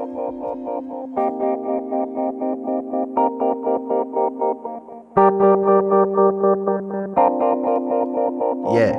Yeah.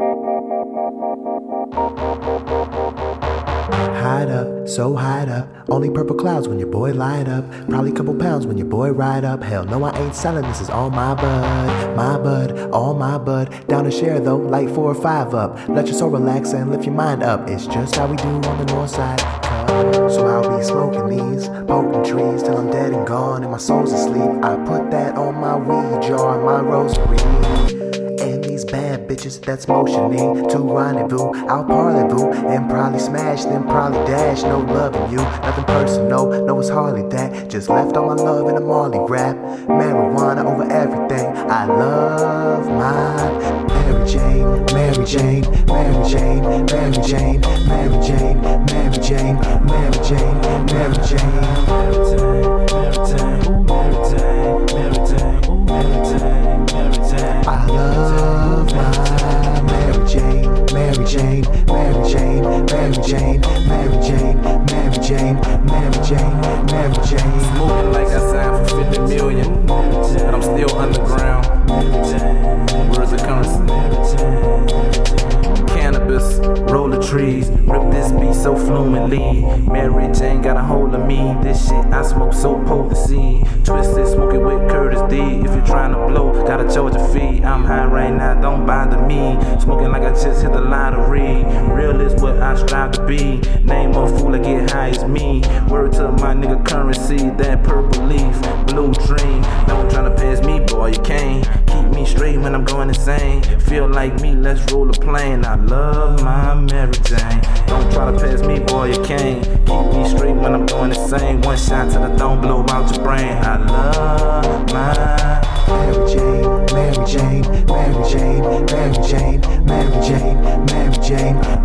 Hide up, so hide up. Only purple clouds when your boy light up. Probably couple pounds when your boy ride up. Hell no, I ain't selling, this is all my bud. My bud, all my bud. Down to share though, like 4 or 5 up. Let your soul relax and lift your mind up. It's just how we do on the north side. So I'll be smoking these potent trees till I'm dead and gone and my soul's asleep. I put that on my weed jar, my rosary. And these bad bitches that's motioning to rendezvous, I'll parlez-vous and probably smash, then probably dash. No loving you, nothing personal, no it's hardly that. Just left all my love in a Marley rap. Marijuana over everything, I love my Mary Jane, Mary Jane, Mary Jane, Mary Jane, Mary Jane, Mary Jane, Mary Jane, Mary Jane, Mary Jane, Mary Jane. I love my Mary Jane, Mary Jane, Mary Jane, Mary Jane, Mary Jane, Mary Jane, Mary Jane, Mary Jane. Smoking like I signed for 50 million, but I'm still underground. Words of currency. Cannabis, roll the trees, rip this beat so fluently. Mary Jane got a hold of me. This shit I smoke so potency. Twisted, smoking with Curtis D. If you're trying to blow, gotta charge a fee. I'm high right now, don't bother me. Smoking like I just hit the lottery. Real is what I strive to be. Name a fool I get high as me. Word to my nigga currency, that purple leaf, blue dream. No one tryna pass me, boy, you can't. Keep me straight when I'm going insane. Feel like me, let's roll a plane. I love my Mary Jane. Don't try to pass me, boy, you can't. Keep me straight when I'm going insane. One shot to the dome, blow out your brain. I love my Mary Jane, Mary Jane, Mary Jane, Mary Jane, Mary Jane, Mary Jane,